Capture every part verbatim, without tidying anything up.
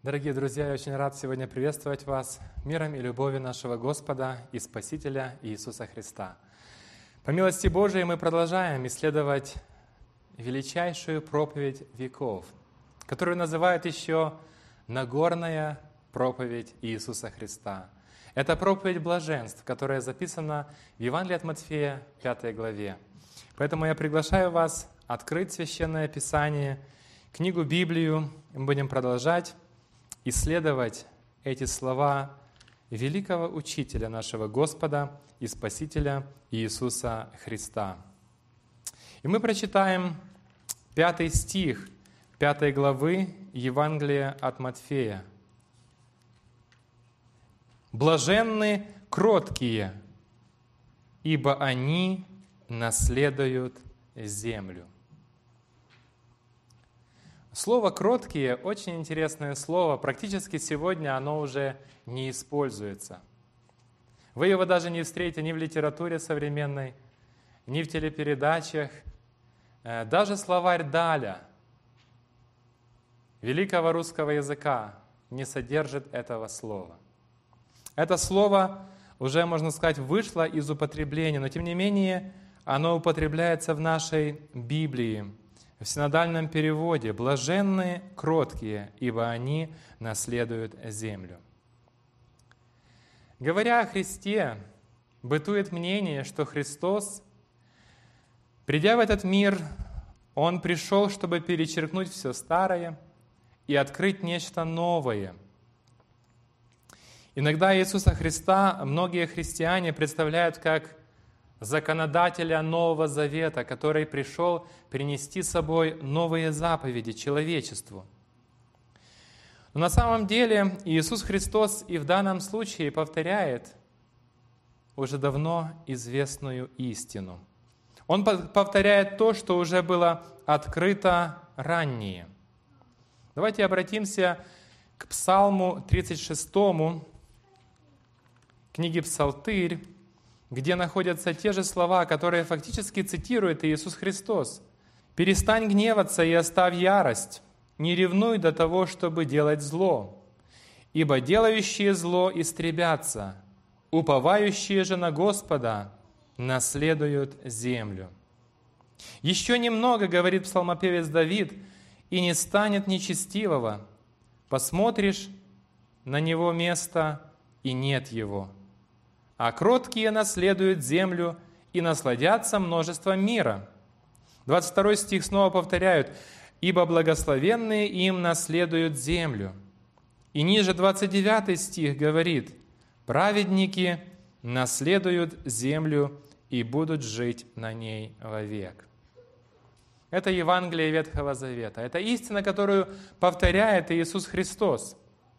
Дорогие друзья, я очень рад сегодня приветствовать вас миром и любовью нашего Господа и Спасителя Иисуса Христа. По милости Божией мы продолжаем исследовать величайшую проповедь веков, которую называют еще Нагорная проповедь Иисуса Христа. Это проповедь блаженств, которая записана в Евангелии от Матфея, пятой главе. Поэтому я приглашаю вас открыть Священное Писание, книгу Библию, и мы будем продолжать исследовать эти слова великого Учителя нашего Господа и Спасителя Иисуса Христа. И мы прочитаем пятый стих пятой главы Евангелия от Матфея. «Блаженны кроткие, ибо они наследуют землю». Слово «кроткие» — очень интересное слово. Практически сегодня оно уже не используется. Вы его даже не встретите ни в литературе современной, ни в телепередачах. Даже словарь Даля, великого русского языка, не содержит этого слова. Это слово уже, можно сказать, вышло из употребления, но тем не менее оно употребляется в нашей Библии. В синодальном переводе «блаженны кроткие, ибо они наследуют землю». Говоря о Христе, бытует мнение, что Христос, придя в этот мир, Он пришел, чтобы перечеркнуть все старое и открыть нечто новое. Иногда Иисуса Христа многие христиане представляют как законодателя Нового Завета, который пришел принести с собой новые заповеди человечеству. Но на самом деле Иисус Христос и в данном случае повторяет уже давно известную истину. Он повторяет то, что уже было открыто ранее. Давайте обратимся к Псалму тридцать шестому, книге Псалтырь, где находятся те же слова, которые фактически цитирует Иисус Христос. «Перестань гневаться и оставь ярость, не ревнуй до того, чтобы делать зло, ибо делающие зло истребятся, уповающие же на Господа наследуют землю». «Еще немного, — говорит псалмопевец Давид, — и не станет нечестивого. Посмотришь на него место, и нет его. А кроткие наследуют землю и насладятся множеством мира». двадцать второй стих снова повторяют: «Ибо благословенные им наследуют землю». И ниже двадцать девятый стих говорит: «Праведники наследуют землю и будут жить на ней вовек». Это Евангелие Ветхого Завета. Это истина, которую повторяет Иисус Христос.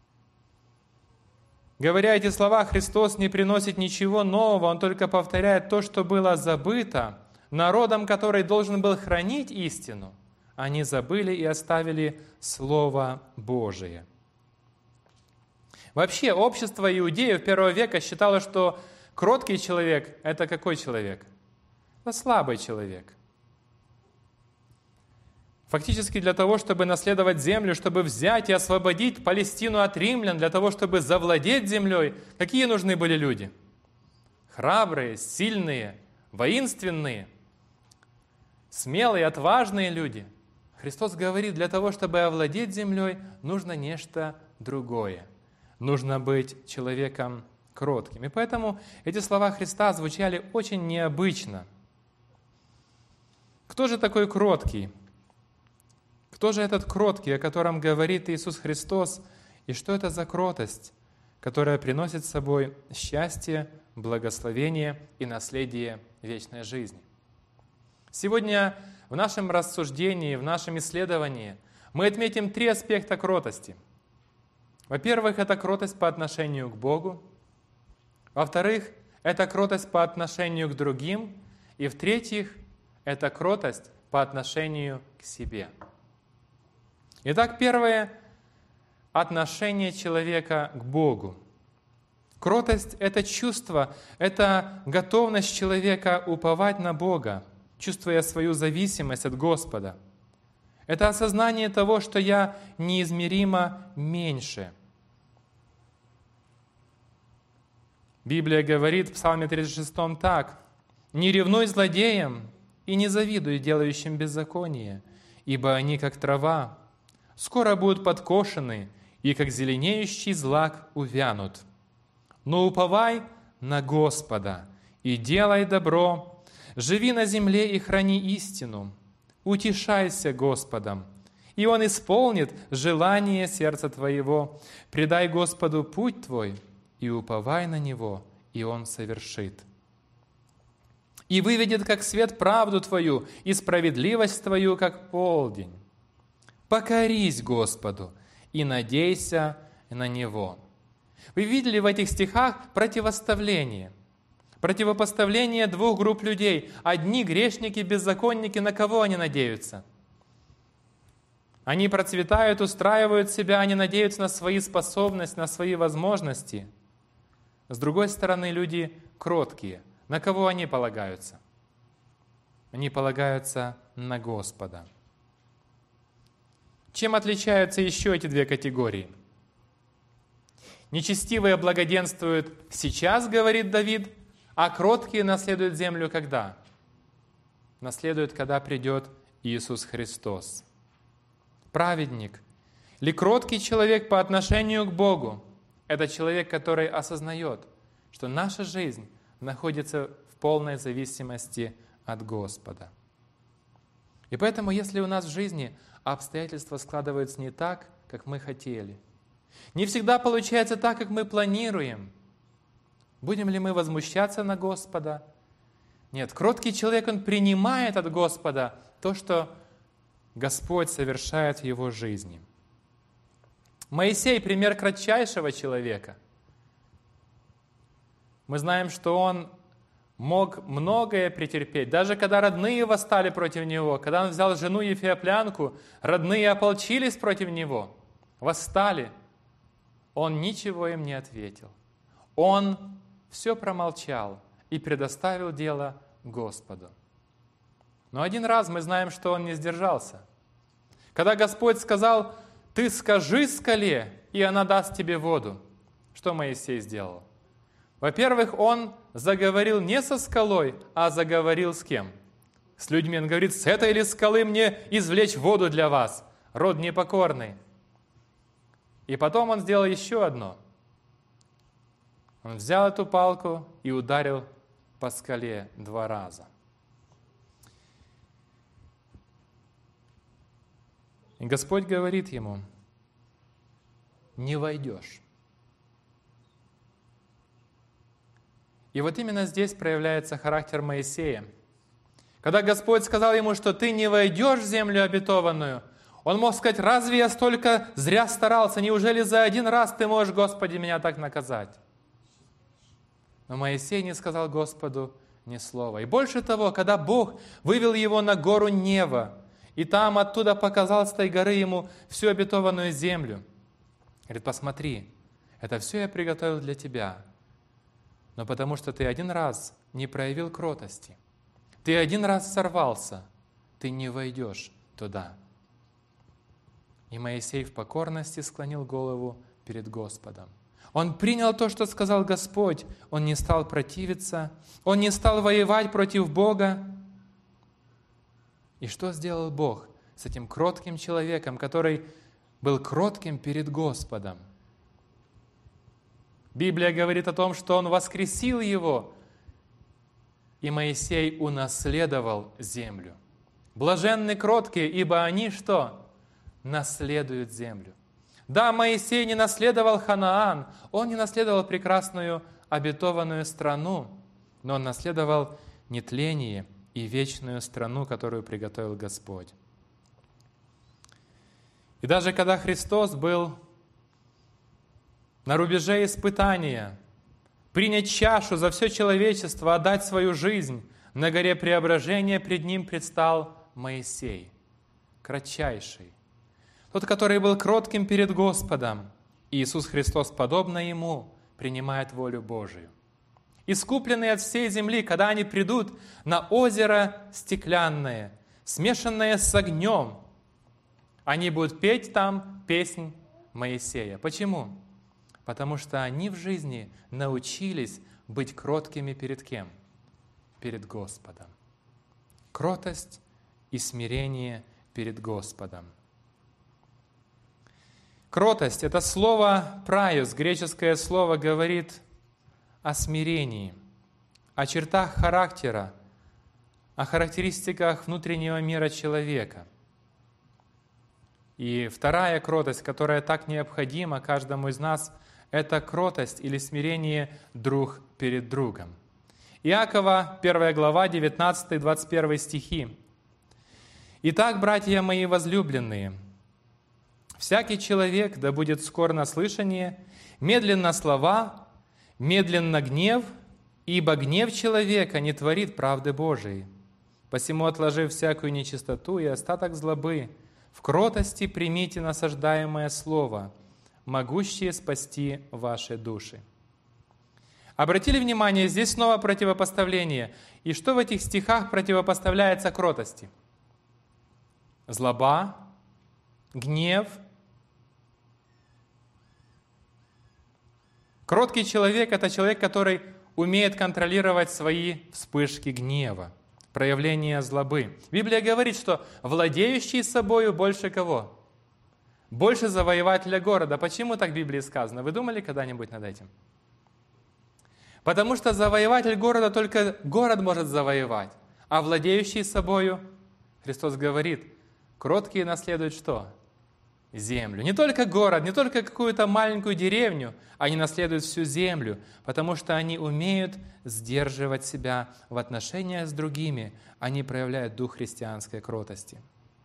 Говоря эти слова, Христос не приносит ничего нового, Он только повторяет то, что было забыто народом, который должен был хранить истину. Они забыли и оставили Слово Божие. Вообще, общество иудеев первого века считало, что кроткий человек – это какой человек? Это слабый человек. Фактически для того, чтобы наследовать землю, чтобы взять и освободить Палестину от римлян, для того, чтобы завладеть землей, какие нужны были люди? Храбрые, сильные, воинственные, смелые, отважные люди. Христос говорит, для того, чтобы овладеть землей, нужно нечто другое. Нужно быть человеком кротким. И поэтому эти слова Христа звучали очень необычно. Кто же такой кроткий? Кто же этот кроткий, о котором говорит Иисус Христос, и что это за кротость, которая приносит с собой счастье, благословение и наследие вечной жизни? Сегодня в нашем рассуждении, в нашем исследовании мы отметим три аспекта кротости. Во-первых, это кротость по отношению к Богу. Во-вторых, это кротость по отношению к другим. И в-третьих, это кротость по отношению к себе. Итак, первое – отношение человека к Богу. Кротость – это чувство, это готовность человека уповать на Бога, чувствуя свою зависимость от Господа. Это осознание того, что я неизмеримо меньше. Библия говорит в Псалме тридцать шестом так: «Не ревнуй злодеям и не завидуй делающим беззаконие, ибо они, как трава, скоро будут подкошены, и как зеленеющий злак увянут. Но уповай на Господа и делай добро, живи на земле и храни истину, утешайся Господом, и Он исполнит желание сердца твоего. Предай Господу путь твой, и уповай на Него, и Он совершит. И выведет, как свет, правду твою, и справедливость твою, как полдень. Покорись Господу и надейся на Него». Вы видели в этих стихах противоставление. Противопоставление двух групп людей. Одни грешники, беззаконники, на кого они надеются? Они процветают, устраивают себя, они надеются на свои способности, на свои возможности. С другой стороны, люди кроткие. На кого они полагаются? Они полагаются на Господа. Чем отличаются еще эти две категории? Нечестивые благоденствуют сейчас, говорит Давид, а кроткие наследуют землю когда? Наследуют, когда придет Иисус Христос. Праведник или кроткий человек по отношению к Богу – это человек, который осознает, что наша жизнь находится в полной зависимости от Господа. И поэтому, если у нас в жизни обстоятельства складываются не так, как мы хотели, не всегда получается так, как мы планируем, будем ли мы возмущаться на Господа? Нет, кроткий человек, он принимает от Господа то, что Господь совершает в его жизни. Моисей – пример кратчайшего человека. Мы знаем, что он мог многое претерпеть. Даже когда родные восстали против него, когда он взял жену Ефиоплянку, родные ополчились против него, восстали. Он ничего им не ответил. Он все промолчал и предоставил дело Господу. Но один раз мы знаем, что он не сдержался. Когда Господь сказал: «Ты скажи скале, и она даст тебе воду», что Моисей сделал? Во-первых, он заговорил не со скалой, а заговорил с кем? С людьми. Он говорит: «С этой ли скалы мне извлечь воду для вас, род непокорный?» И потом он сделал еще одно. Он взял эту палку и ударил по скале два раза. И Господь говорит ему: «Не войдешь». И вот именно здесь проявляется характер Моисея. Когда Господь сказал ему, что ты не войдешь в землю обетованную, он мог сказать: «Разве я столько зря старался? Неужели за один раз ты можешь, Господи, меня так наказать?» Но Моисей не сказал Господу ни слова. И больше того, когда Бог вывел его на гору Нева, и там оттуда показал с той горы ему всю обетованную землю, говорит: «Посмотри, это все я приготовил для тебя, но потому что ты один раз не проявил кротости, ты один раз сорвался, ты не войдешь туда». И Моисей в покорности склонил голову перед Господом. Он принял то, что сказал Господь. Он не стал противиться, он не стал воевать против Бога. И что сделал Бог с этим кротким человеком, который был кротким перед Господом? Библия говорит о том, что Он воскресил его, и Моисей унаследовал землю. Блаженны кроткие, ибо они что? Наследуют землю. Да, Моисей не наследовал Ханаан, он не наследовал прекрасную обетованную страну, но он наследовал нетление и вечную страну, которую приготовил Господь. И даже когда Христос был на рубеже испытания, принять чашу за все человечество, отдать свою жизнь, на горе Преображения пред Ним предстал Моисей, кратчайший, тот, который был кротким перед Господом. Иисус Христос, подобно Ему, принимает волю Божию. Искупленные от всей земли, когда они придут на озеро стеклянное, смешанное с огнем, Они будут петь там песнь Моисея. Почему? Потому что они в жизни научились быть кроткими перед кем? Перед Господом. Кротость и смирение перед Господом. Кротость — это слово «прайос», греческое слово, говорит о смирении, о чертах характера, о характеристиках внутреннего мира человека. И вторая кротость, которая так необходима каждому из нас, это кротость или смирение друг перед другом. Иакова, первая глава, девятнадцатый-двадцать первый стихи. «Итак, братья мои возлюбленные, всякий человек да будет скор на слышание, медленно слова, медленно гнев, ибо гнев человека не творит правды Божией. Посему, отложив всякую нечистоту и остаток злобы, в кротости примите насаждаемое слово, могущее спасти ваши души». Обратили внимание, здесь снова противопоставление. И что в этих стихах противопоставляется кротости? Злоба, гнев. Кроткий человек — это человек, который умеет контролировать свои вспышки гнева, проявления злобы. Библия говорит, что владеющий собою больше кого? Больше завоевателя города. Почему так в Библии сказано? Вы думали когда-нибудь над этим? Потому что завоеватель города только город может завоевать, а владеющий собою, Христос говорит, кроткие наследуют что? Землю. Не только город, не только какую-то маленькую деревню, они наследуют всю землю, потому что они умеют сдерживать себя в отношениях с другими, они проявляют дух христианской кротости.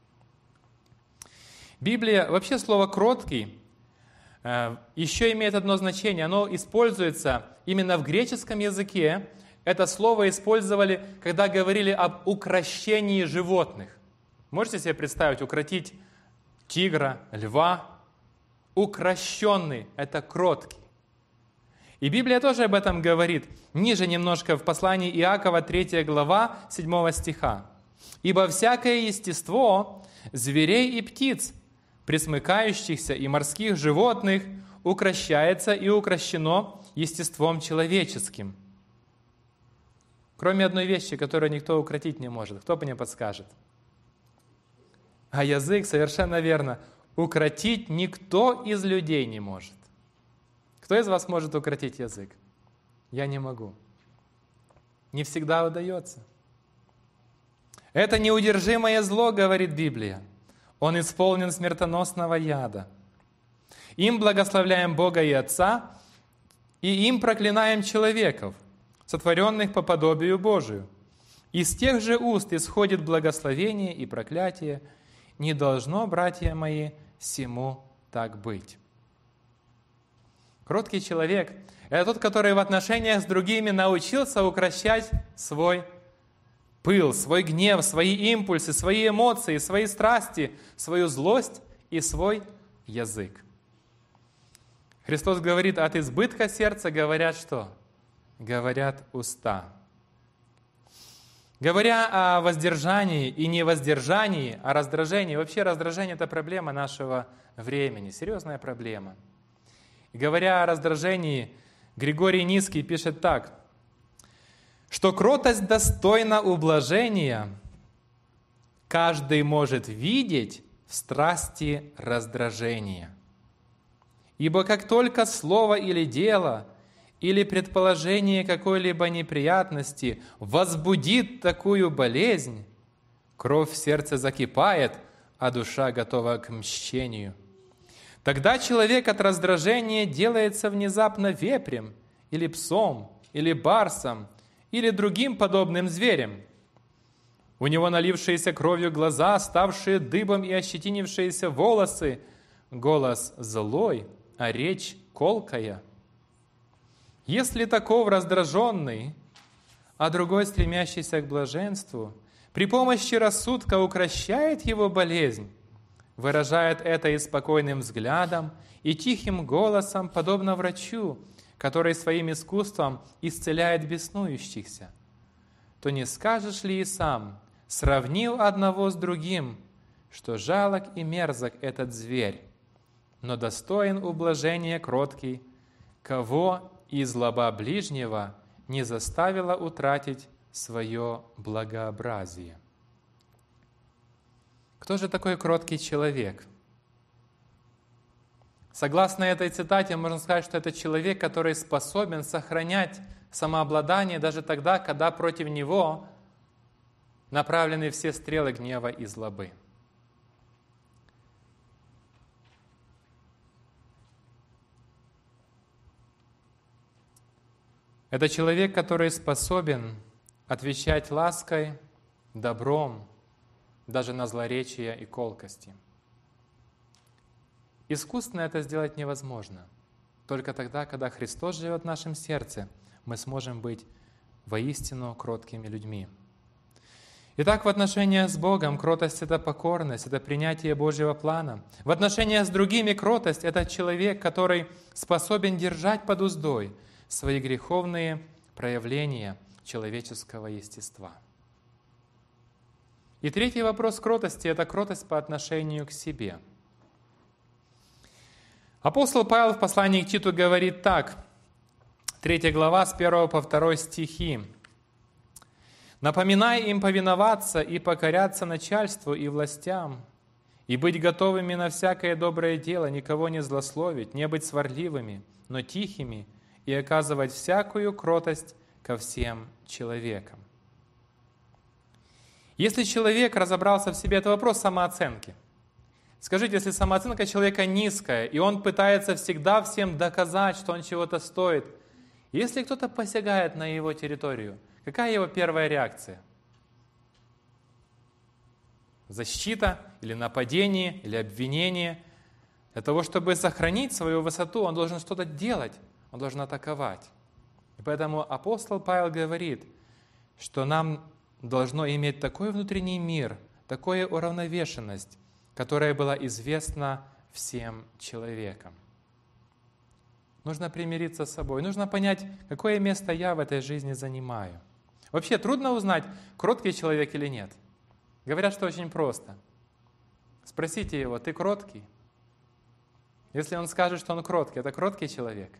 Библия, вообще слово «кроткий» еще имеет одно значение. Оно используется именно в греческом языке. Это слово использовали, когда говорили об укрощении животных. Можете себе представить, укротить тигра, льва? Укрощенный – это кроткий. И Библия тоже об этом говорит. Ниже немножко в послании Иакова, третья глава, седьмого стиха. «Ибо всякое естество зверей и птиц, пресмыкающихся и морских животных, укрощается и укрощено естеством человеческим». Кроме одной вещи, которую никто укротить не может. Кто мне подскажет? А язык, совершенно верно, укротить никто из людей не может. Кто из вас может укротить язык? Я не могу. Не всегда удается. Это неудержимое зло, говорит Библия. Он исполнен смертоносного яда. Им благословляем Бога и Отца, и им проклинаем человеков, сотворенных по подобию Божию. Из тех же уст исходит благословение и проклятие. Не должно, братья мои, сему так быть. Кроткий человек – это тот, который в отношениях с другими научился укрощать свой пыл, свой гнев, свои импульсы, свои эмоции, свои страсти, свою злость и свой язык. Христос говорит, от избытка сердца говорят что? Говорят уста. Говоря о воздержании и невоздержании, о раздражении, вообще раздражение – это проблема нашего времени, серьезная проблема. И говоря о раздражении, Григорий Низкий пишет так, что кротость достойна ублажения, каждый может видеть в страсти раздражения. Ибо как только слово или дело, или предположение какой-либо неприятности возбудит такую болезнь, кровь в сердце закипает, а душа готова к мщению. Тогда человек от раздражения делается внезапно вепрем, или псом, или барсом, или другим подобным зверем. У него налившиеся кровью глаза, ставшие дыбом и ощетинившиеся волосы, голос злой, а речь колкая. Если таков раздраженный, а другой, стремящийся к блаженству, при помощи рассудка укрощает его болезнь, выражает это и спокойным взглядом, и тихим голосом, подобно врачу, который своим искусством исцеляет беснующихся, то не скажешь ли и сам, сравнил одного с другим, что жалок и мерзок этот зверь, но достоин ублажения кроткий, кого и злоба ближнего не заставила утратить свое благообразие». Кто же такой кроткий человек? Согласно этой цитате, можно сказать, что это человек, который способен сохранять самообладание даже тогда, когда против него направлены все стрелы гнева и злобы. Это человек, который способен отвечать лаской, добром, даже на злоречие и колкости. Искусственно это сделать невозможно. Только тогда, когда Христос живет в нашем сердце, мы сможем быть воистину кроткими людьми. Итак, в отношениях с Богом кротость — это покорность, это принятие Божьего плана. В отношениях с другими кротость — это человек, который способен держать под уздой свои греховные проявления человеческого естества. И третий вопрос кротости — это кротость по отношению к себе. Апостол Павел в послании к Титу говорит так, третья глава, с первого по второй стихи. «Напоминай им повиноваться и покоряться начальству и властям, и быть готовыми на всякое доброе дело, никого не злословить, не быть сварливыми, но тихими, и оказывать всякую кротость ко всем человекам». Если человек разобрался в себе, это вопрос самооценки. Скажите, если самооценка человека низкая, и он пытается всегда всем доказать, что он чего-то стоит, если кто-то посягает на его территорию, какая его первая реакция? Защита или нападение, или обвинение? Для того, чтобы сохранить свою высоту, он должен что-то делать, он должен атаковать. И поэтому апостол Павел говорит, что нам должно иметь такой внутренний мир, такую уравновешенность, которая была известна всем человекам. Нужно примириться с собой, нужно понять, какое место я в этой жизни занимаю. Вообще трудно узнать, кроткий человек или нет. Говорят, что очень просто. Спросите его: ты кроткий? Если он скажет, что он кроткий, это кроткий человек?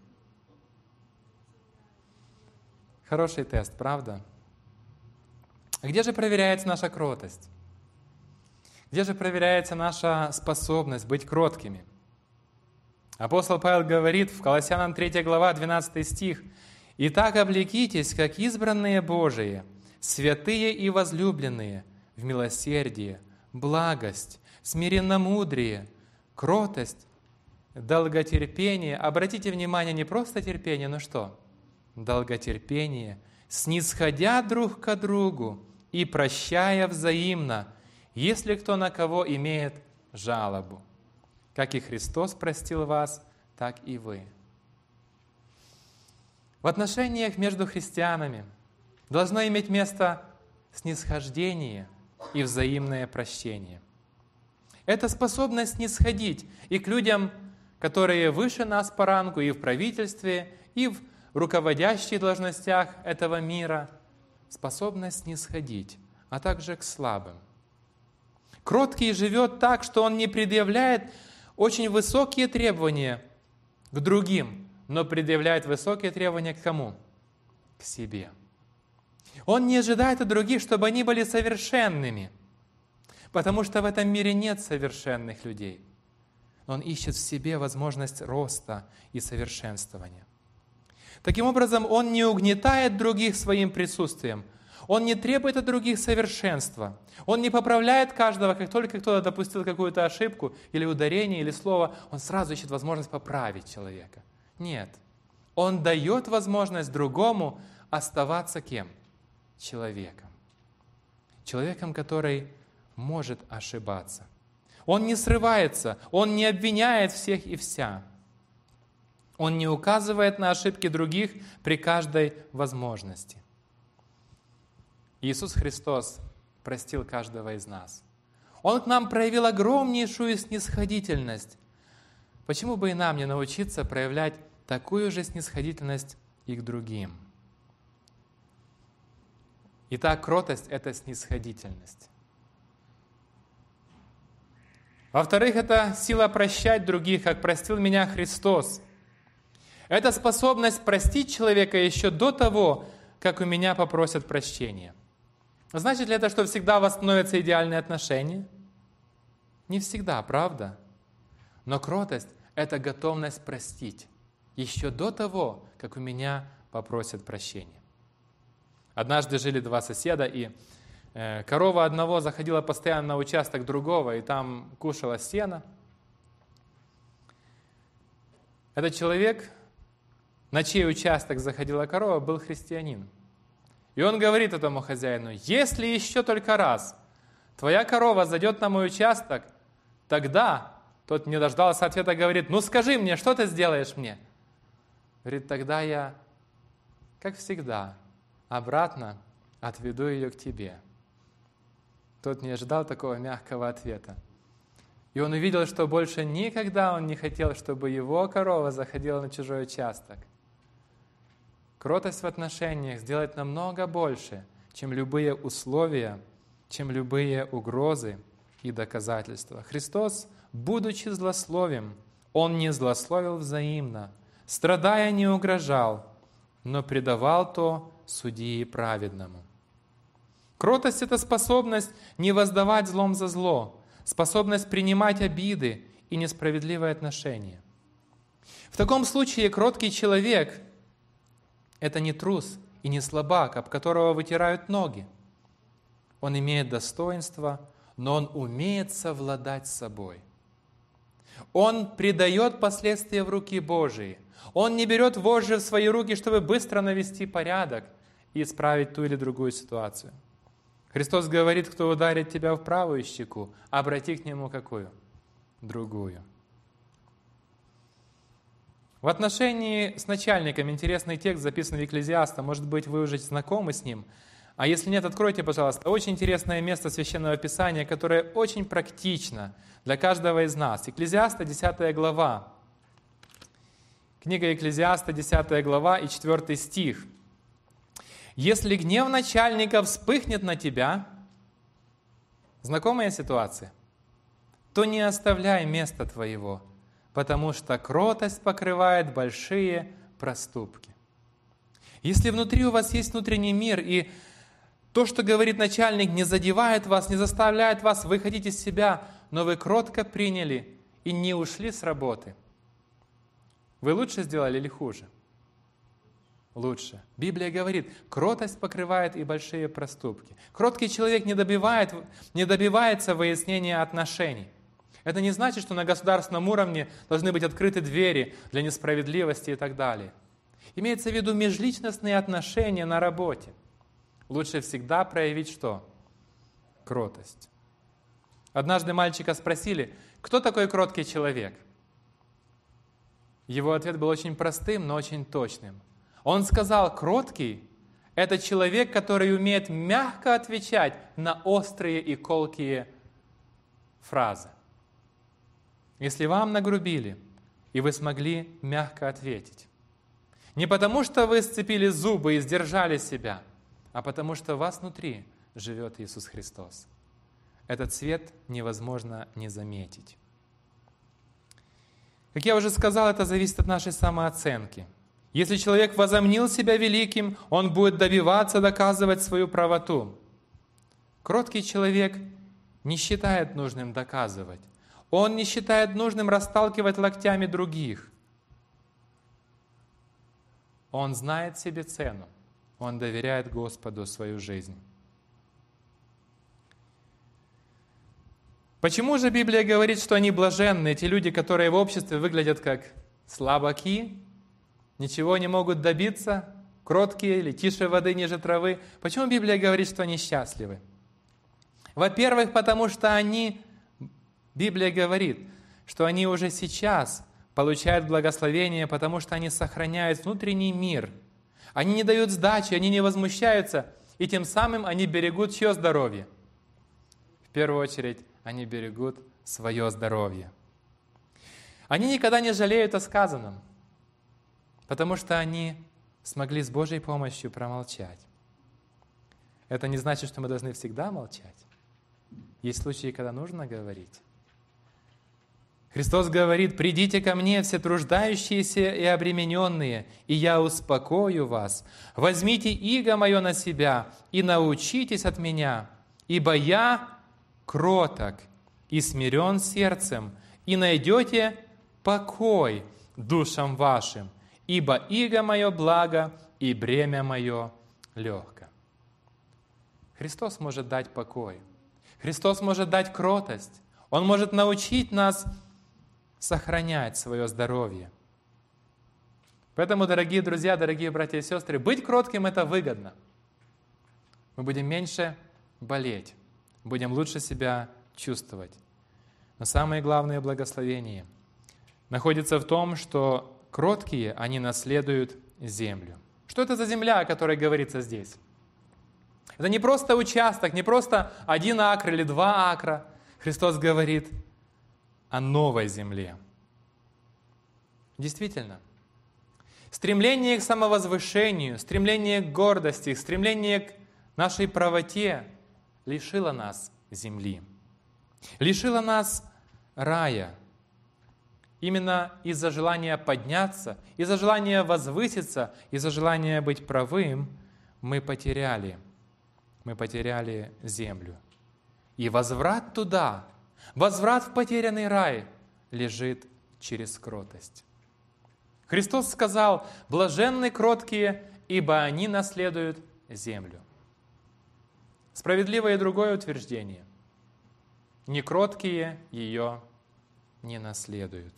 Хороший тест, правда? А где же проверяется наша кротость? Где же проверяется наша способность быть кроткими? Апостол Павел говорит в Колоссянам третья глава, двенадцатый стих: «Итак, облекитесь, как избранные Божии, святые и возлюбленные, в милосердие, благость, смиренномудрие, кротость, долготерпение». Обратите внимание, не просто терпение, но что? Долготерпение, снисходя друг к другу и прощая взаимно, если кто на кого имеет жалобу. Как и Христос простил вас, так и вы. В отношениях между христианами должно иметь место снисхождение и взаимное прощение. Это способность снисходить и к людям, которые выше нас по рангу и в правительстве, и в руководящих должностях этого мира, способность снисходить, а также к слабым. Кроткий живет так, что он не предъявляет очень высокие требования к другим, но предъявляет высокие требования к кому? К себе. Он не ожидает от других, чтобы они были совершенными, потому что в этом мире нет совершенных людей. Он ищет в себе возможность роста и совершенствования. Таким образом, он не угнетает других своим присутствием, он не требует от других совершенства, он не поправляет каждого, как только кто-то допустил какую-то ошибку или ударение, или слово, он сразу ищет возможность поправить человека. Нет, он дает возможность другому оставаться кем? Человеком. Человеком, который может ошибаться. Он не срывается, он не обвиняет всех и вся. Он не указывает на ошибки других при каждой возможности. Иисус Христос простил каждого из нас. Он к нам проявил огромнейшую снисходительность. Почему бы и нам не научиться проявлять такую же снисходительность и к другим? Итак, кротость — это снисходительность. Во-вторых, это сила прощать других, как простил меня Христос. Это способность простить человека еще до того, как у меня попросят прощения. Значит ли это, что всегда восстановятся идеальные отношения? Не всегда, правда? Но кротость – это готовность простить еще до того, как у меня попросят прощения. Однажды жили два соседа, и э, корова одного заходила постоянно на участок другого, и там кушала сено. Этот человек, на чей участок заходила корова, был христианин. И он говорит этому хозяину: если еще только раз твоя корова зайдет на мой участок, тогда... Тот не дождался ответа, говорит: ну скажи мне, что ты сделаешь мне? Говорит: тогда я, как всегда, обратно отведу ее к тебе. Тот не ожидал такого мягкого ответа. И он увидел, что больше никогда он не хотел, чтобы его корова заходила на чужой участок. Кротость в отношениях сделает намного больше, чем любые условия, чем любые угрозы и доказательства. Христос, будучи злословием, Он не злословил взаимно, страдая, не угрожал, но предавал то судьи праведному. Кротость – это способность не воздавать злом за зло, способность принимать обиды и несправедливые отношения. В таком случае кроткий человек – это не трус и не слабак, об которого вытирают ноги. Он имеет достоинство, но он умеет совладать с собой. Он предает последствия в руки Божии. Он не берет вожжи в свои руки, чтобы быстро навести порядок и исправить ту или другую ситуацию. Христос говорит: кто ударит тебя в правую щеку, обрати к нему какую? Другую. В отношении с начальником интересный текст записан в Екклезиаста. Может быть, вы уже знакомы с ним. А если нет, откройте, пожалуйста. Очень интересное место Священного Писания, которое очень практично для каждого из нас. Екклезиаста, десятая глава. Книга Екклезиаста, десятая глава и четвёртый стих. «Если гнев начальника вспыхнет на тебя», знакомая ситуация, «то не оставляй места твоего, потому что кротость покрывает большие проступки». Если внутри у вас есть внутренний мир, и то, что говорит начальник, не задевает вас, не заставляет вас выходить из себя, но вы кротко приняли и не ушли с работы, вы лучше сделали или хуже? Лучше. Библия говорит, кротость покрывает и большие проступки. Кроткий человек не, добивает, не добивается выяснения отношений. Это не значит, что на государственном уровне должны быть открыты двери для несправедливости и так далее. Имеется в виду межличностные отношения на работе. Лучше всегда проявить что? Кротость. Однажды мальчика спросили, кто такой кроткий человек? Его ответ был очень простым, но очень точным. Он сказал, кроткий – это человек, который умеет мягко отвечать на острые и колкие фразы. Если вам нагрубили, и вы смогли мягко ответить, не потому что вы сцепили зубы и сдержали себя, а потому что у вас внутри живет Иисус Христос. Этот свет невозможно не заметить. Как я уже сказал, это зависит от нашей самооценки. Если человек возомнил себя великим, он будет добиваться доказывать свою правоту. Кроткий человек не считает нужным доказывать. Он не считает нужным расталкивать локтями других. Он знает себе цену. Он доверяет Господу свою жизнь. Почему же Библия говорит, что они блаженны, те люди, которые в обществе выглядят как слабаки, ничего не могут добиться, кроткие или тише воды, ниже травы? Почему Библия говорит, что они счастливы? Во-первых, потому что они, Библия говорит, что они уже сейчас получают благословение, потому что они сохраняют внутренний мир. Они не дают сдачи, они не возмущаются, и тем самым они берегут чье здоровье? В первую очередь, они берегут свое здоровье. Они никогда не жалеют о сказанном, потому что они смогли с Божьей помощью промолчать. Это не значит, что мы должны всегда молчать. Есть случаи, когда нужно говорить. Христос говорит: «Придите ко мне, все труждающиеся и обремененные, и я успокою вас. Возьмите иго мое на себя и научитесь от меня, ибо я кроток и смирен сердцем, и найдете покой душам вашим, ибо иго мое благо и бремя мое легко». Христос может дать покой. Христос может дать кротость. Он может научить нас сохранять свое здоровье. Поэтому, дорогие друзья, дорогие братья и сестры, быть кротким – это выгодно. Мы будем меньше болеть, будем лучше себя чувствовать. Но самое главное благословение находится в том, что кроткие, они наследуют землю. Что это за земля, о которой говорится здесь? Это не просто участок, не просто один акр или два акра. Христос говорит о новой земле. Действительно, стремление к самовозвышению, стремление к гордости, стремление к нашей правоте лишило нас земли, лишило нас рая. Именно из-за желания подняться, из-за желания возвыситься, из-за желания быть правым мы потеряли, мы потеряли землю. И возврат туда, возврат в потерянный рай лежит через кротость. Христос сказал: «Блаженны кроткие, ибо они наследуют землю». Справедливое другое утверждение: некроткие ее не наследуют.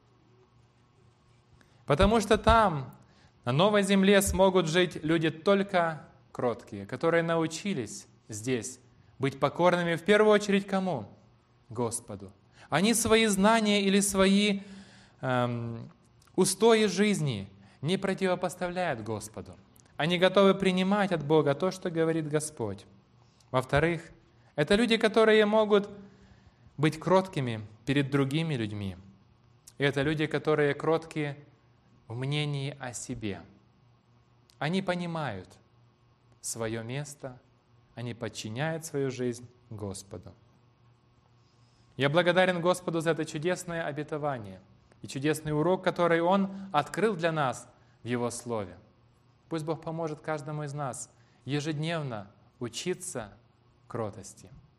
Потому что там, на новой земле, смогут жить люди только кроткие, которые научились здесь быть покорными в первую очередь кому? Господу. Они свои знания или свои эм, устои жизни не противопоставляют Господу. Они готовы принимать от Бога то, что говорит Господь. Во-вторых, это люди, которые могут быть кроткими перед другими людьми. И это люди, которые кроткие в мнении о себе. Они понимают свое место, они подчиняют свою жизнь Господу. Я благодарен Господу за это чудесное обетование и чудесный урок, который Он открыл для нас в Его Слове. Пусть Бог поможет каждому из нас ежедневно учиться кротости.